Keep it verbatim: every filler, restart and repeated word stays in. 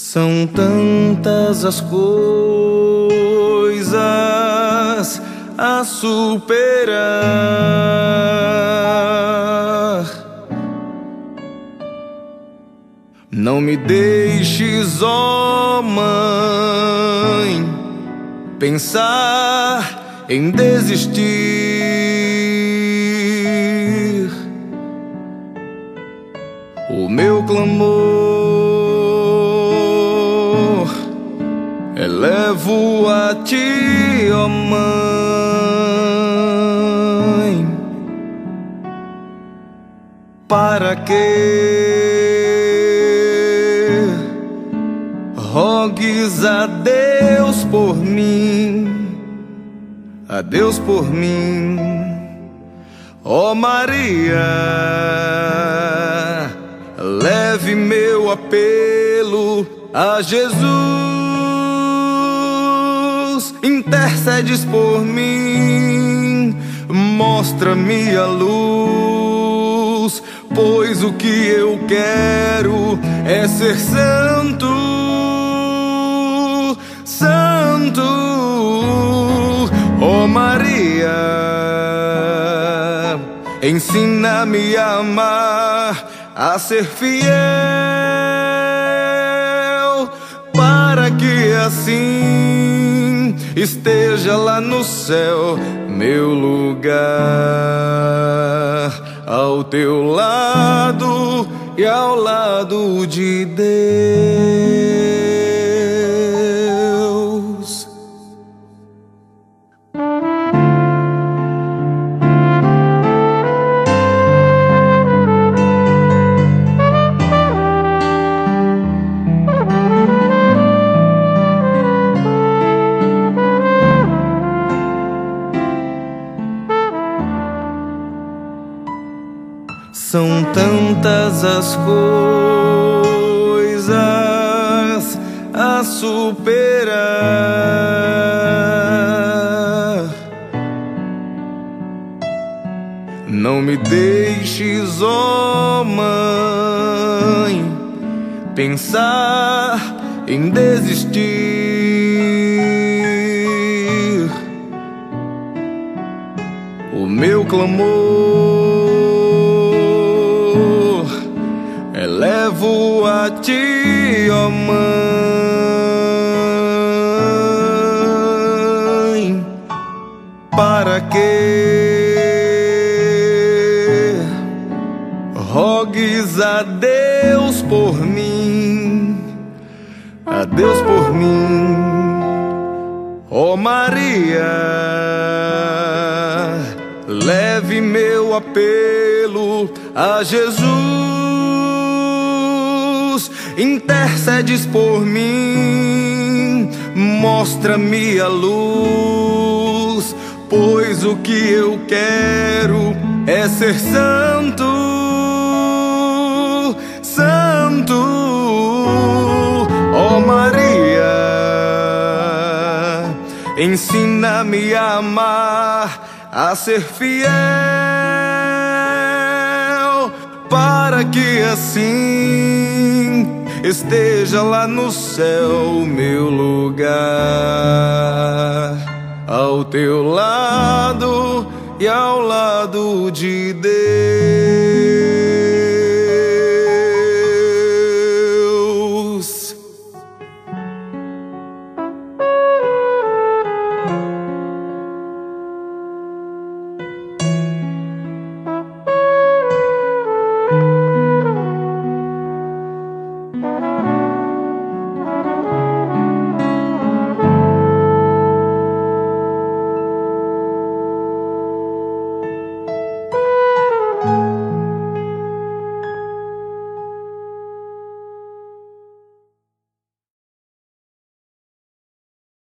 São tantas as coisas a superar. Não me deixes, ó Mãe, pensar em desistir. O meu clamor elevo a ti, ó Mãe, para que rogues a Deus por mim, a Deus por mim, ó Maria. Leve meu apelo a Jesus, intercedes por mim, mostra-me a luz, pois o que eu quero é ser santo, santo, ó Maria. Ensina-me a amar, a ser fiel, para que assim esteja lá no céu meu lugar, ao teu lado e ao lado de Deus. São tantas as coisas a superar. Não me deixes, ó Mãe, pensar em desistir. O meu clamor elevo a ti, ó Mãe, para que rogues a Deus por mim, a Deus por mim, ó Maria. Leve meu apelo a Jesus, intercedes por mim, mostra-me a luz, pois o que eu quero é ser santo, santo, ó Maria. Ensina-me a amar, a ser fiel, para que assim esteja lá no céu meu lugar, ao teu lado e ao lado de Deus.